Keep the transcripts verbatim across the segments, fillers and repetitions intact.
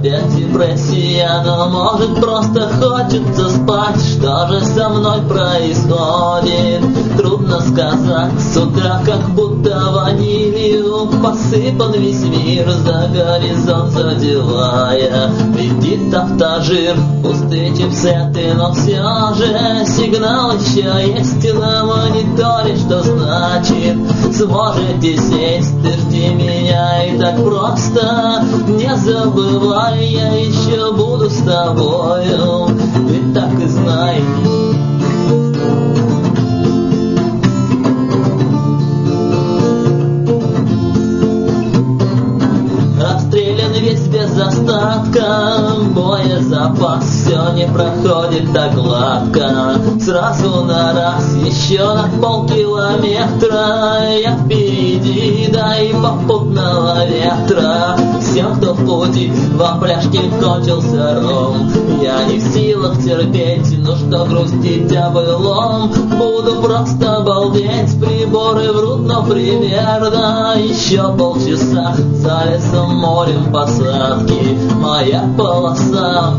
опять депрессия, но может просто хочется спать. Что же со мной происходит? Трудно сказать. С утра как будто ванилью посыпан весь мир, за горизонт задевая. Летит автожир, пустые чипсеты, но все же сигнал еще есть на мониторе. Что значит? Сможете сесть, ты жди меня и так просто. Не забывай, я еще буду с тобою, ты так и знай. Обстрелян весь без остатка, боезапас все не проходит так гладко. Сразу на раз, еще на полкилометра я впереди, да и попутного ветра. Всем, кто в пути, во пляжке кончился ром. Я не в силах терпеть, ну что грустить о былом. Буду просто балдеть, приборы врут, но примерно еще полчаса. За лесом, морем посадки, моя полоса.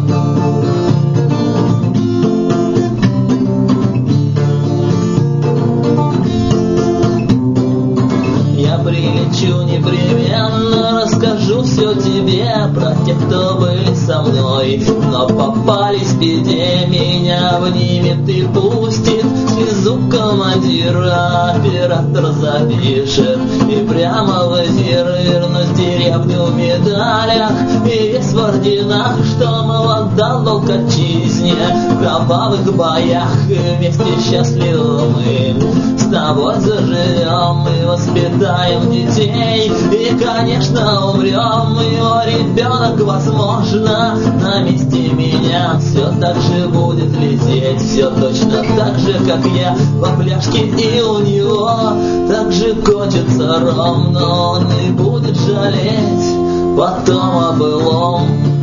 Я прилечу непременно, расскажу все тебе про тех, кто были со мной, но попались в беде, меня обнимет и пустит слезу командира. Оператор запишет и прямо в эфир вернусь деревню в медалях и весь в орденах, что мол отдал долг отчизне в кровавых боях. Вместе счастливы мы с тобой заживем и воспитаем детей, и, конечно, умрем. Его ребенок, возможно, на месте меня все так же будет лететь, все точно так же, как я во пляжке, и у него так же кончится ром, но он и будет жалеть потом о былом.